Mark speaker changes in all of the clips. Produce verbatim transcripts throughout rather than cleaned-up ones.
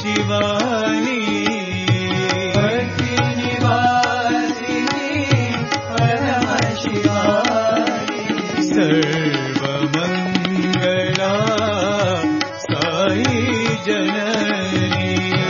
Speaker 1: शिवानी भक्ति निवासिनी परम शिवानी सर्वमंगला साई जननी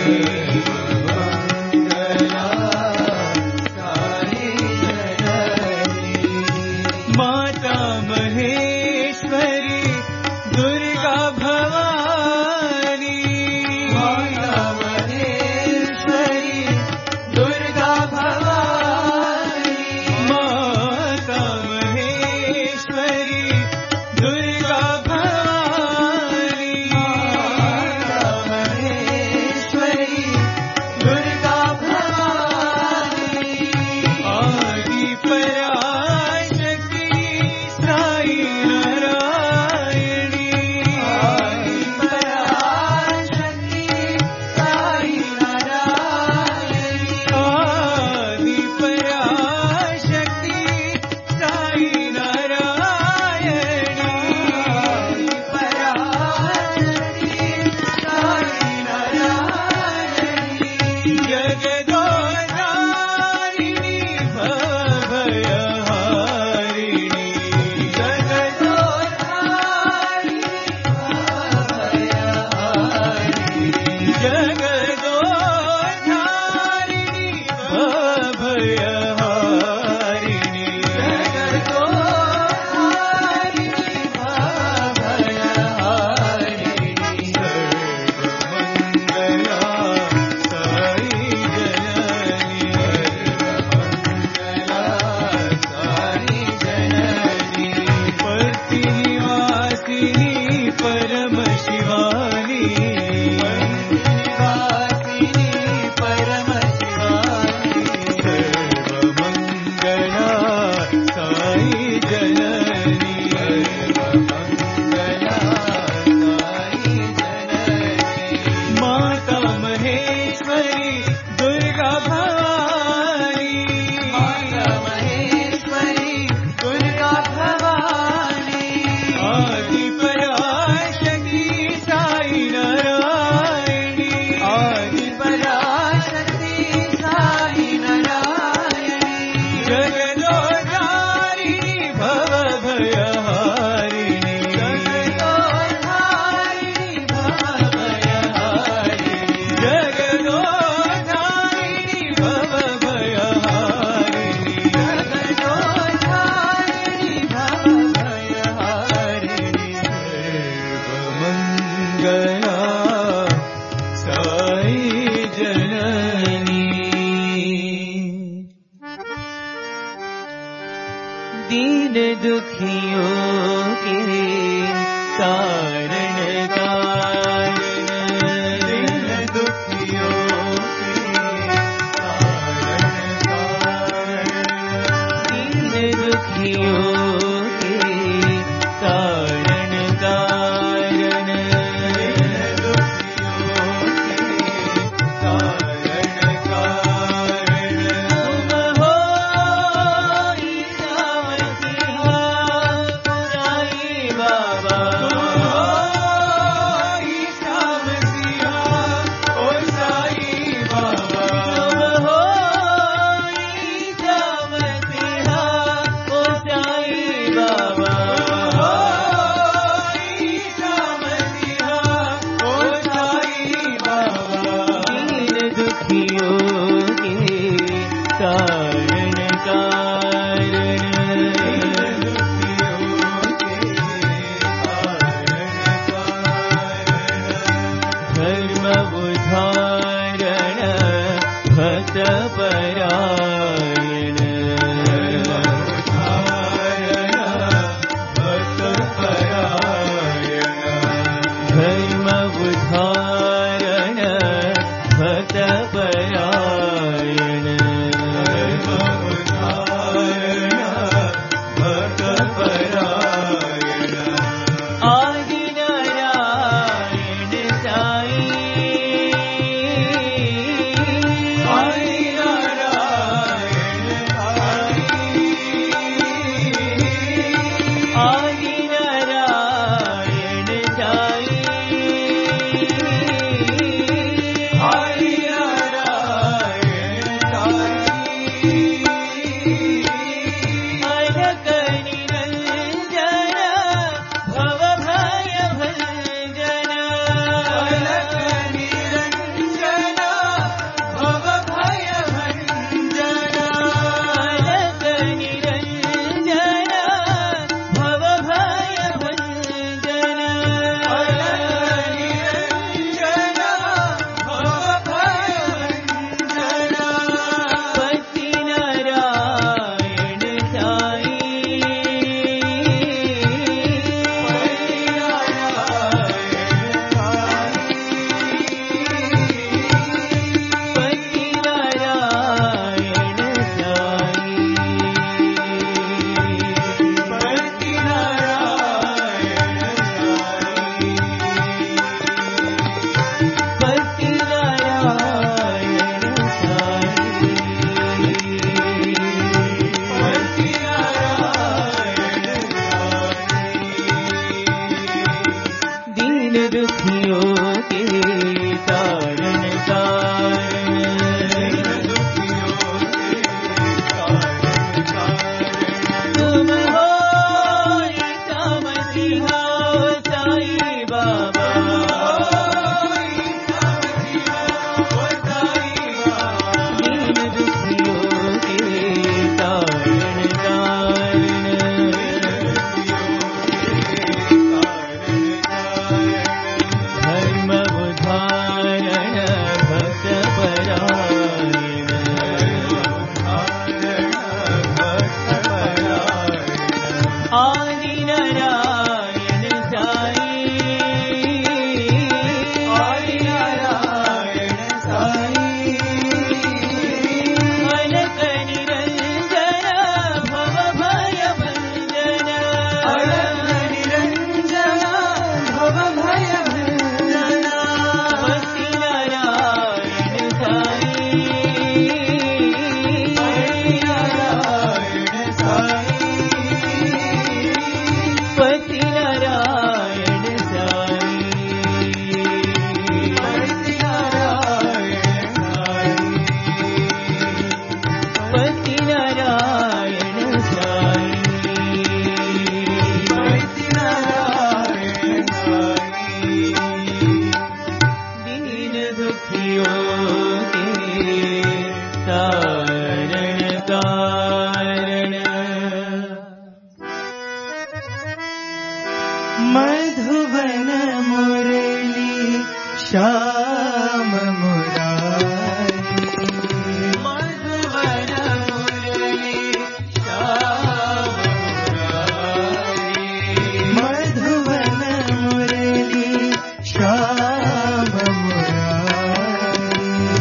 Speaker 1: सर्वमंगला साई जननी माता महेश्वरी दुर्गा भवानी माता महेश्वरी दुर्गा भवानी माता महेश्वरी दुर्गा भवानी माता महेश्वरी दुर्गा भवानी आदि पराशक्ति साई नारायणी आदि पराशक्ति साई नारायणी आदि पराशक्ति साई नारायणी आदि पराशक्ति साई नारायणी जगदोधारिणी भवभयहारिणी जगदोधारिणी भवभयहारिणी जगदोधारिणी भवभयहारिणी जगदोधारिणी भवभयहारिणी सर्वमंगला साई जननी सर्वमंगला साई जननी पति निवासिनी परम शिवानी निवासिनी परम शिवानी सर्वमंगला साई जननी सर्वमंगला साई जननी माता महेश्वरी दुर्गा भवानी माता महेश्वरी दुर्गा भवानी आदि पराशक्ति साई नारायणी आदि पराशक्ति साई नारायणी जगदोधारिणी भवभयहारिणी जगदोधारिणी भवभयहारिणी जगदोधारिणी भवभयहारिणी जगदोधारिणी भवभयहारिणी सर्वमंगला साई जननी दीन दुखियों के कारण कारण दीन दुखियों के कारण कारण दीन दुखियों के कारण कारण दीन दुखियों के कारण कारण तुम हो ईसा मसीहा पुराई बाबा तुम हो ईसा मसीहा ओ साई बाबा तुम हो ईसा मसीहा ओ साई बाबा तुम हो ईसा मसीहा ओ साई बाबा दीन दुखियों के कारण कारण दीन दुखियों के कारण कारण धर्म उद्धारण भक्त परायण धर्म उद्धारण भक्त परायण धर्म उद्धारण भक्त परायण धर्म उद्धारण भक्त परायण आदि नारायण साई आदि नारायण दुखियों के तारण तारण। मधुवन मुरली श्याम मुरारी, मधुवन मुरली श्याम मुरारी, मधुवन मुरली श्याम मुरारी।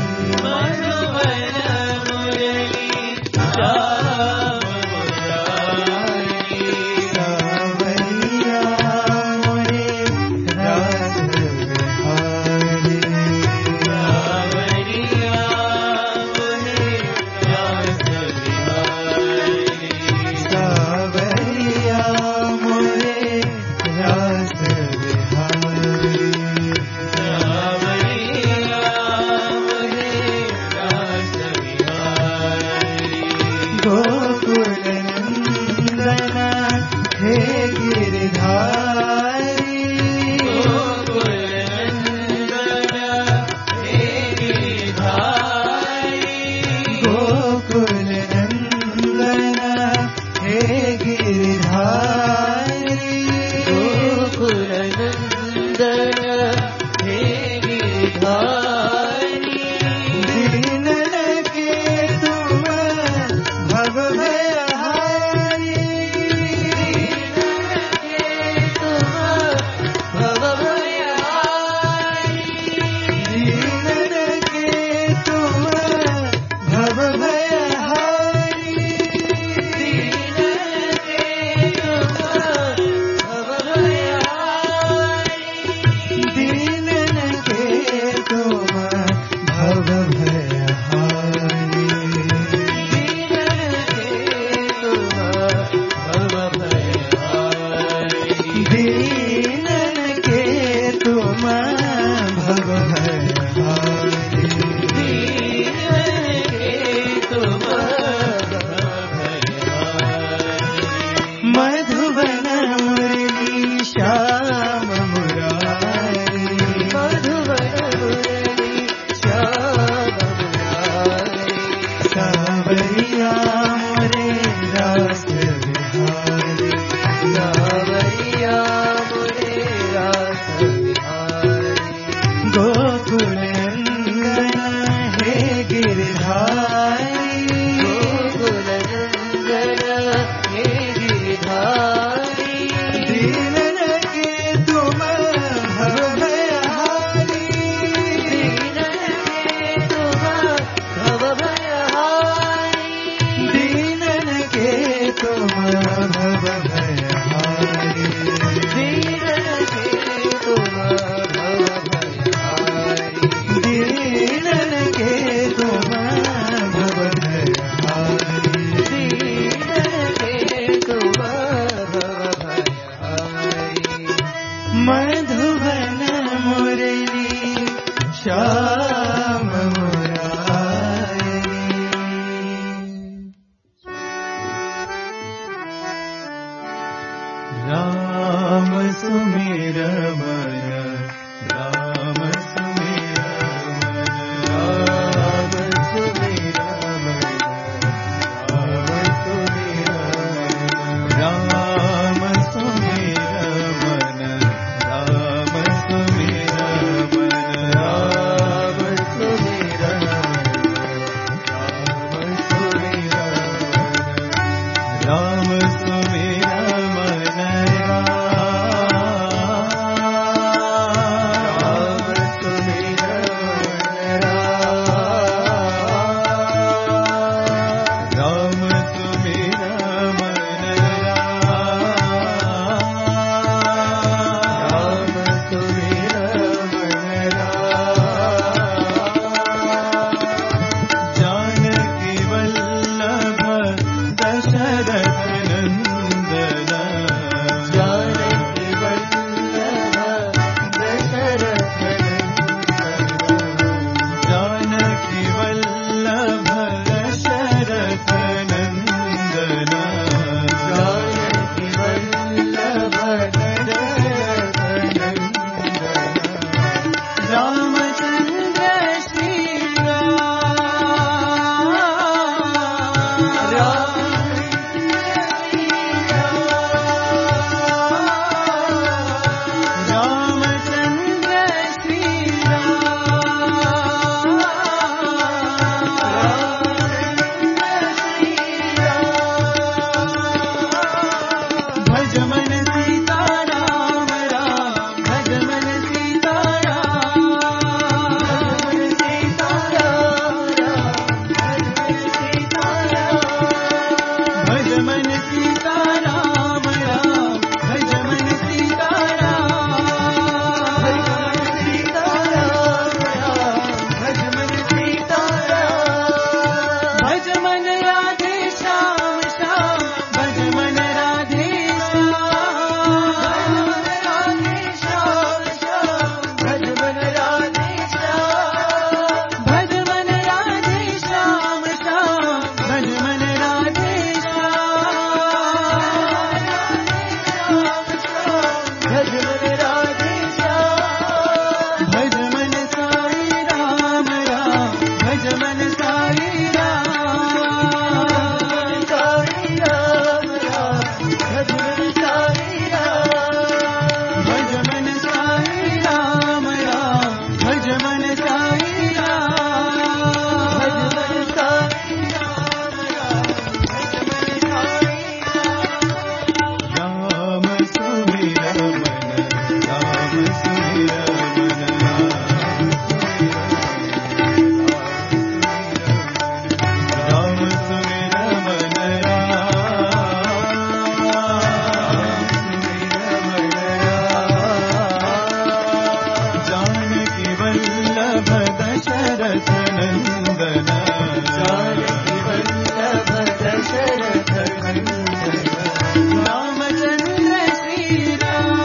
Speaker 1: नंदन जानकी वल्लभ दशरथ नंदन रामचंद्र श्री राम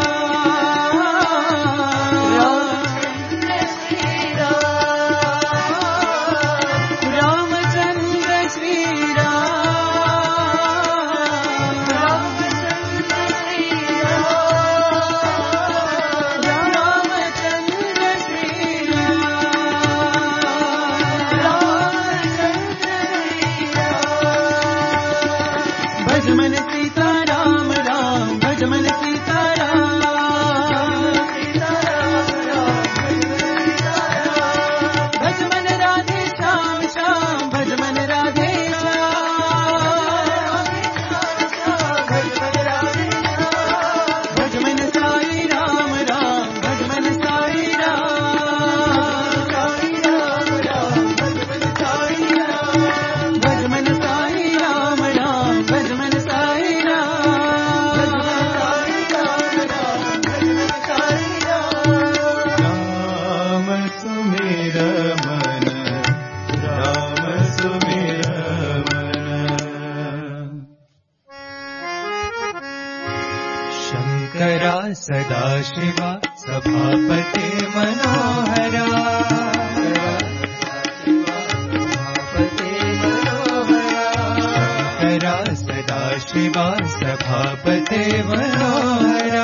Speaker 1: रामचंद्र श्री राम रामचंद्र श्री राम रामचंद्र श्री राम रामचंद्र श्री भजमन सीता राम राम भजमन सीता राम सीता राम राम भजमन राधे श्याम श्याम भजमन राधे श्याम भजमन राधे श्याम भजमन साई राम राम भजमन साई राम साई राम राम भजमन साई राम भजमन साई राम राम भजमन साई राम राम सुमेर मन राम सुमेर मन शंकरा सदा शिवा सभापते मनोहरा शंकरा सदा शिवा सभापते मनोहरा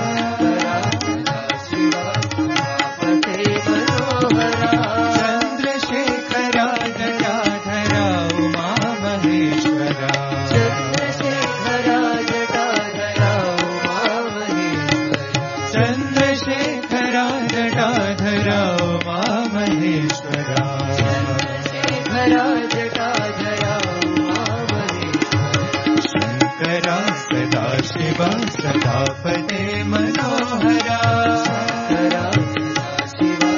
Speaker 1: चंद्रशेखरा जटाधरा उमा महेश्वरा चंद्रशेखरा जटाधरा उमा महेश्वरा चंद्रशेखरा जटाधरा उमा महेश्वरा चंद्रशेखरा जटाधरा उमा महेश्वरा शंकरा सदा शिवा सदापते मनोहरा शंकरा सदा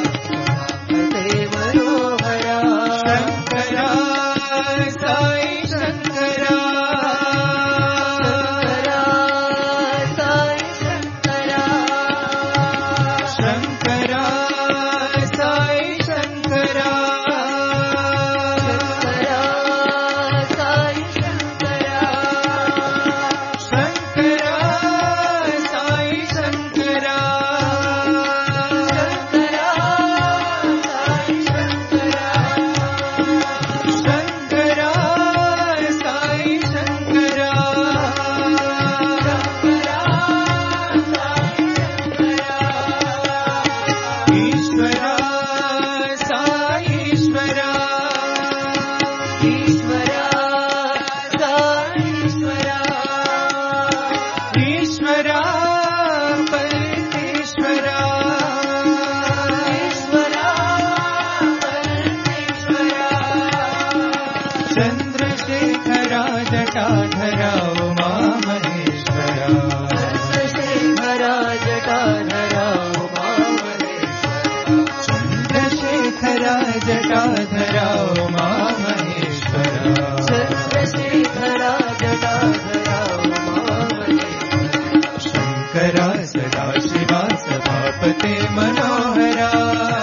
Speaker 1: जटाधरा उमा महेश्वरा चंद्रशेखरा जटाधरा उमा महेश्वरा चंद्रशेखरा जटाधरा उमा महेश्वरा चंद्रशेखरा जटाधरा उमा महेश्वरा शंकरा सदा शिवा सभापते मनोहरा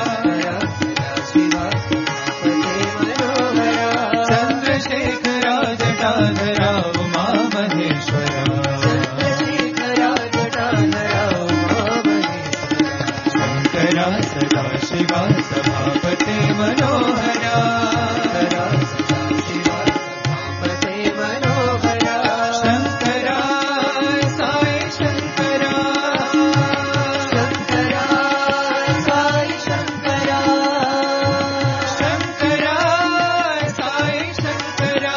Speaker 1: जटाधरा उमा महेश्वरा चंद्रशेखरा जटाधरा उमा महेश्वरा शंकरा सदा शिवा सभापते मनोहरा सदा शिवा सभापते मनोहरा शंकरा साई शंकरा शंकरा साई शंकरा शंकरा साई शंकरा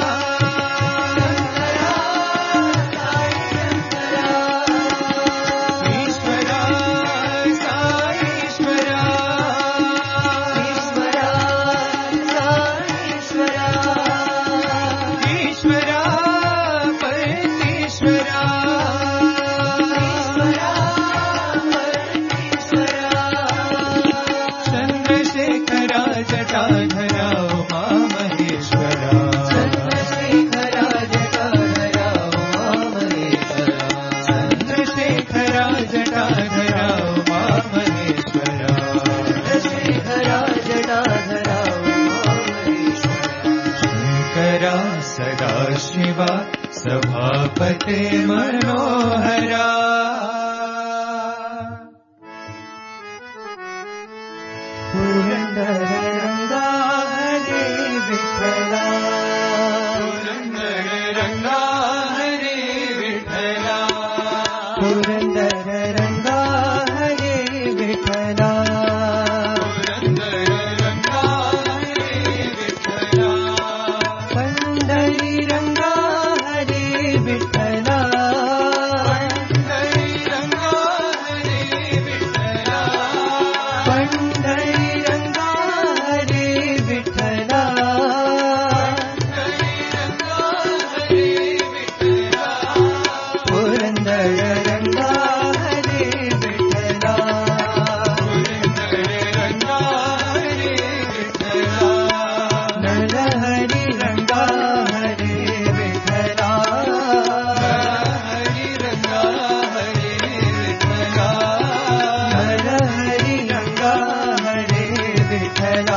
Speaker 1: जटाधरा उमा महेश्वरा चंद्रशेखरा जटाधरा उमा महेश्वरा चंद्रशेखरा जटाधरा उमा महेश्वरा चंद्रशेखरा जटाधरा सदा शिवा सभापते मनोहरा पुरंदर रंगा हरे विठला पुरंदर रंगा हरे विठला पुरंदर रंगा हरे विठला पुरंदर रंगा हरे विठला पंढरी रंगा हरे विठला पंढरी रंगा हरे विठला पंढरी रंगा हरे विठला पंढरी रंगा हरे विठला पुरंदर रंगा हरे विठला पुरंदर रंगा हरे विठला नरहरि रंगा हरे विठला नरहरि रंगा हरे विठला नरहरि रंगा हरे विठला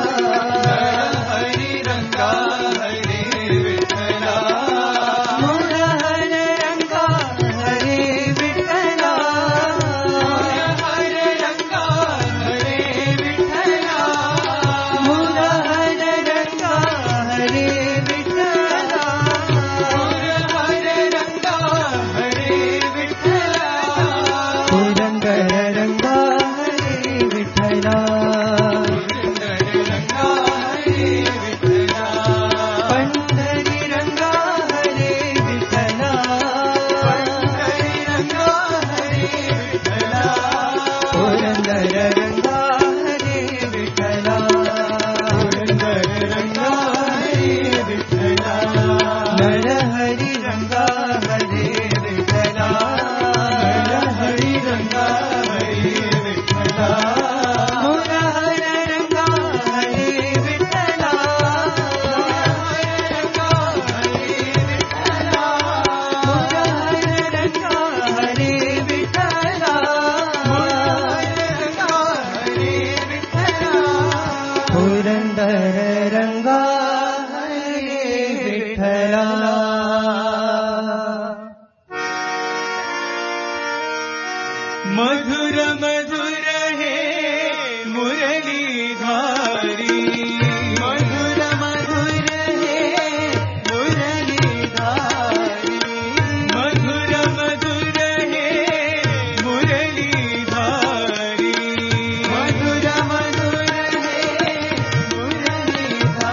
Speaker 1: नरहरि रंगा हरे विठला मुरहर रंगा हरे विठला मुरहर रंगा हरे विठला मुरहर रंगा हरे विठला मुरहर रंगा हरे विठला पुरंदर रंगा हरे विठला पुरंदर रंगा हरे विठला पंढरी रंगा हरे विठला पंढरी रंगा हरे विठला पुरंदर रंगा हरे विठला पुरंदर रंगा हरे विठला नरहरि रंगा हरे विठला नरहरि रंगा हरे विठला मुरहर रंगा हरे विठला मुरहर रंगा हरे विठला मुरहर रंगा हरे विठला मुरहर रंगा हरे विठला पुरंदर रंगा हरे विठला मधुर मधुर हे मुरलीधारी मधुर मधुर हे मुरलीधारी मधुर मधुर हे मुरलीधारी मधुर मधुर हे मुरलीधारी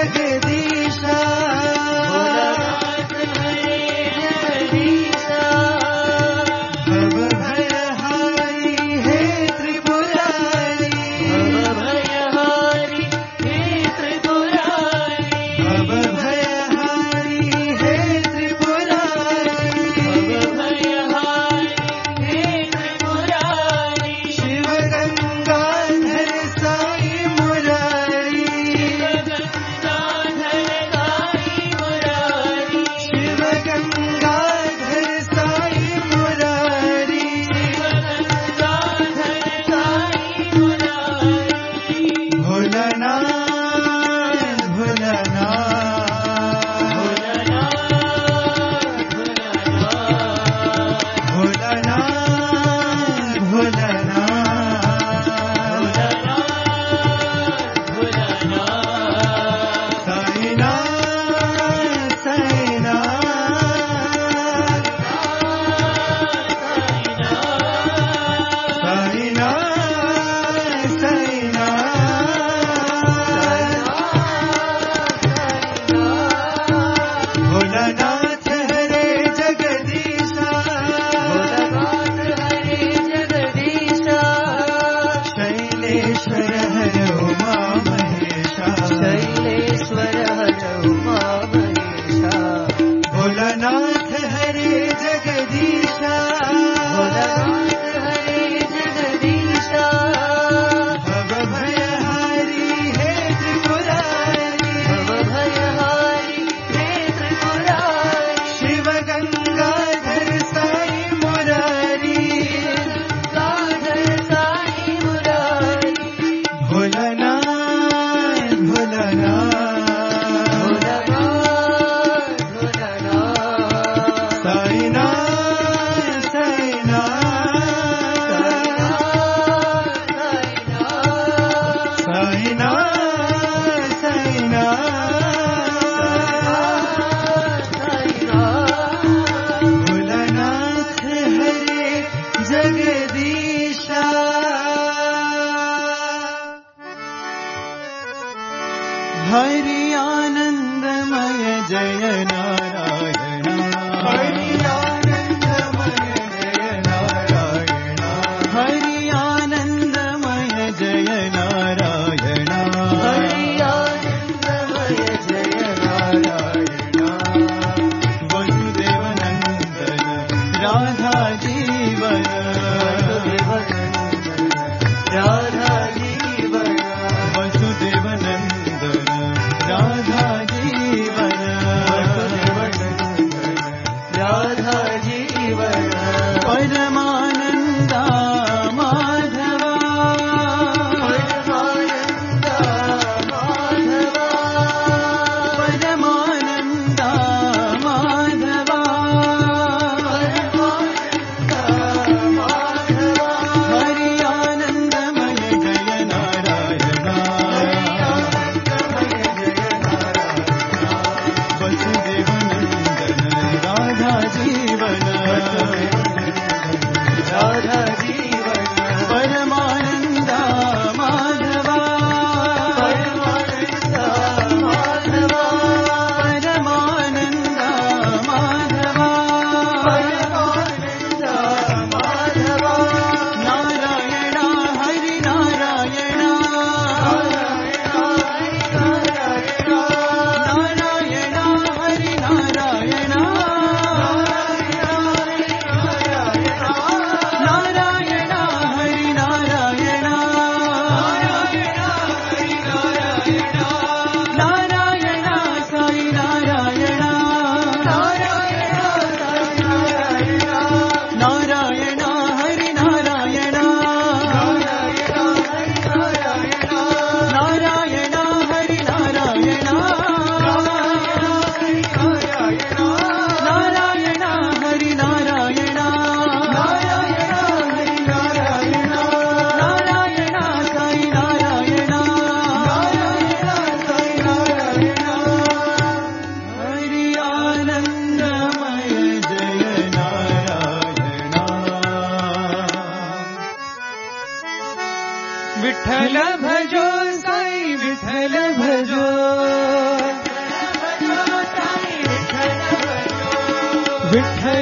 Speaker 2: जगदीशा हरि आनंदमय जय नारायण हरि आनंदमय जय नारायण हरि आनंदमय जय नारायण हरि आनंदमय जय नारायण वसुदेव नंदन राधा जीवन राधा जीवन वसुदेव नंदन राधा जीवन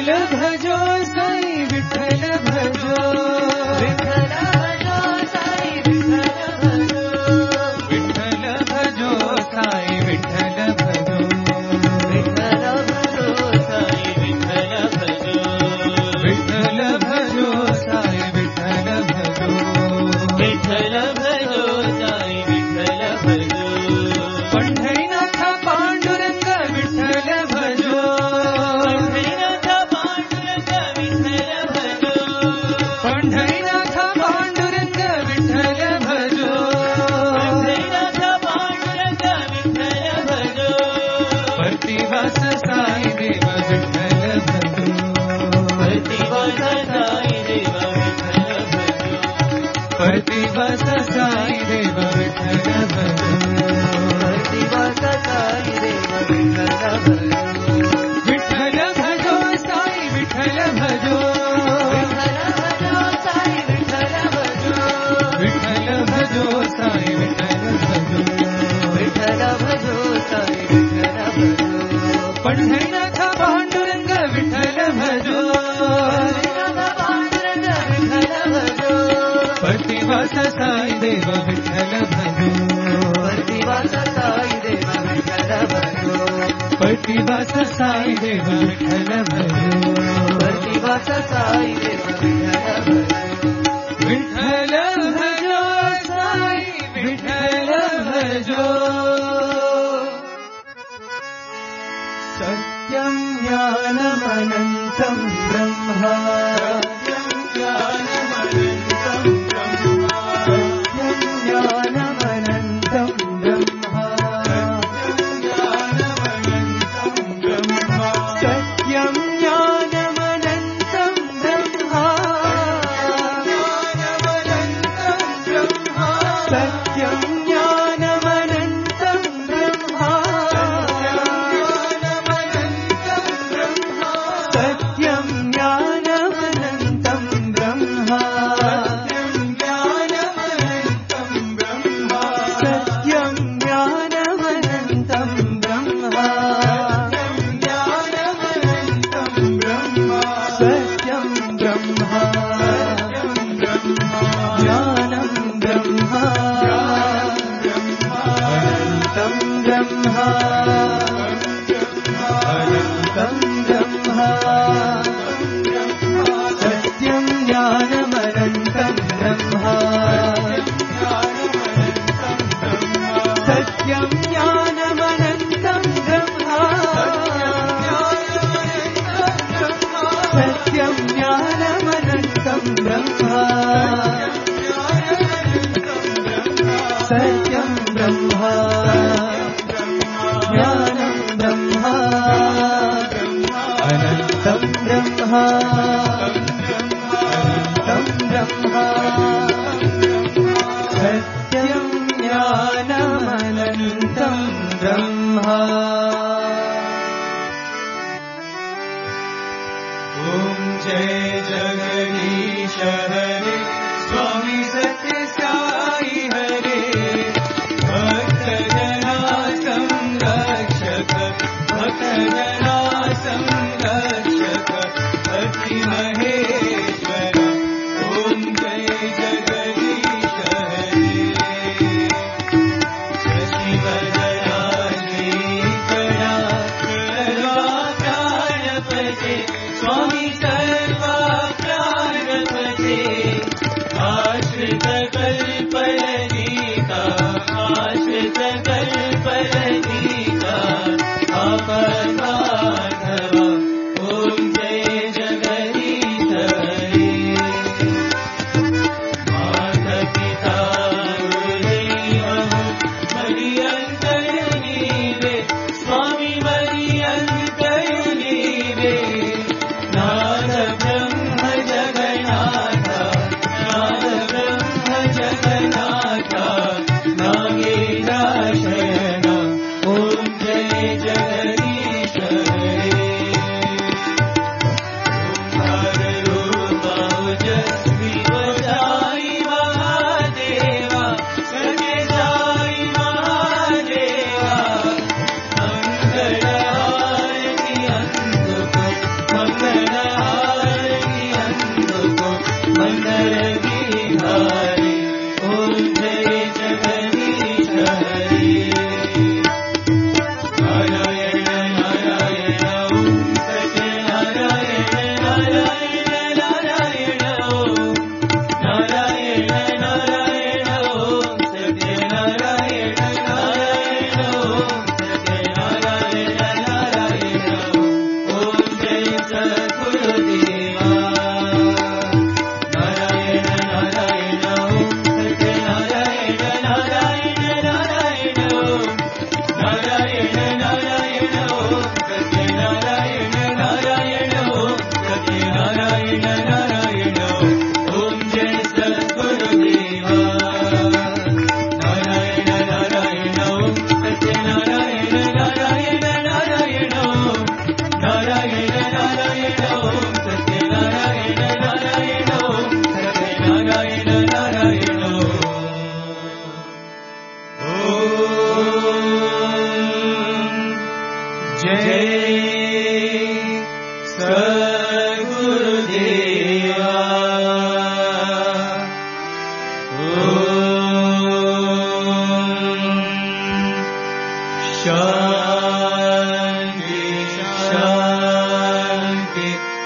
Speaker 2: विठ्ठल भजो साई विठ्ठल भजो
Speaker 1: विठ्ठल भजो साई विठ्ठल भजो
Speaker 2: विठ्ठल भजो साई विठ्ठल भजो
Speaker 1: विठ्ठल भजो साई विठ्ठल भजो
Speaker 2: विठ्ठल भजो साई विठ्ठल भजो
Speaker 1: विठ्ठल भजो साई विठ्ठल भजो
Speaker 2: पंढरीनाथ पांडुरंग विठ्ठल भजो
Speaker 1: पंढरीनाथ पांडुरंग विठ्ठल भजो
Speaker 2: पंढरीनाथ पांडुरंग विठ्ठल भजो
Speaker 1: पंढरीनाथ पांडुरंग विठ्ठल भजो
Speaker 2: प्रतिवास साई देव विठ्ठल भजो
Speaker 1: प्रतिवास साई देव विठ्ठल भजो
Speaker 2: प्रतिवास साई देव विठ्ठल भजो
Speaker 1: प्रतिवास साई देव विठ्ठल भजो
Speaker 2: विठ्ठल भजो साई विठ्ठल भजो
Speaker 1: विठ्ठल भजो साई विठ्ठल भजो
Speaker 2: विठ्ठल भजो साई विठ्ठल भजो
Speaker 1: विठ्ठल भजो साई विठ्ठल भजो
Speaker 2: पंढरीनाथ पांडुरंग विठ्ठल भजो
Speaker 1: पंढरीनाथ पांडुरंग विठ्ठल भजो
Speaker 2: प्रतिवास साई देव विठ्ठल भजो
Speaker 1: प्रतिवास साई देव विठ्ठल भजो
Speaker 2: प्रतिवास साई देव विठ्ठल भजो
Speaker 1: प्रतिवास साई देव विठ्ठल भजो
Speaker 2: विठ्ठल भजो साई विठ्ठल भजो सत्यं ज्ञानमनन्तं ब्रह्म सत्यं ज्ञानमनन्तं ब्रह्म सत्यं ज्ञानमनन्तं ब्रह्म सत्यं ज्ञानमनन्तं ब्रह्म सत्यं ज्ञानमनन्तं ब्रह्म सत्यं ज्ञानमनन्तं ब्रह्म सत्यं ज्ञानमनन्तं ब्रह्म सत्यं ब्रह्म ज्ञानं ब्रह्म अनन्तं ब्रह्म अनन्तं ब्रह्म सत्यं ज्ञानमनन्तं ब्रह्म सत्यं ज्ञानमनन्तं ब्रह्म सत्यं ज्ञानमनन्तं ब्रह्म सत्यं ब्रह्म ज्ञानं ब्रह्म अनन्तं ब्रह्म अनन्तं ब्रह्म सत्यं ज्ञानमनन्तं ब्रह्म ॐ जय जगदीश हरे स्वामी सत्य साई हरे भक्तजना संरक्षक भक्तजना संरक्षक अति महेश्वर ॐ जय जगदीश हरे शशिवदना श्रीकरा सर्वा प्राणपते स्वामी सर्वा प्राणपते सद्गुरुदेवा शांति शांति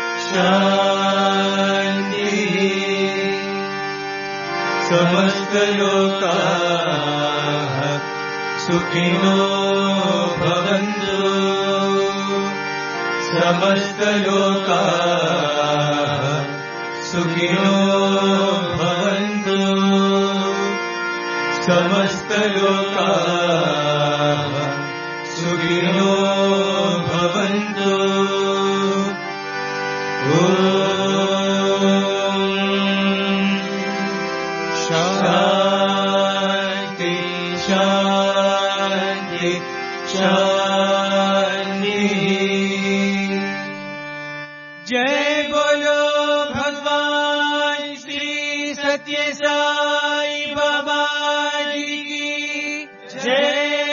Speaker 2: शांति समस्त लोकाः सुखिनो भवन्तु समस्त लोकाः सुखिनो भवन्तु समस्त लोकाः सुखिनो भवन्तु शांति शांति शांति। जय बोलो भगवान श्री सत्य साई बाबा जी की जय।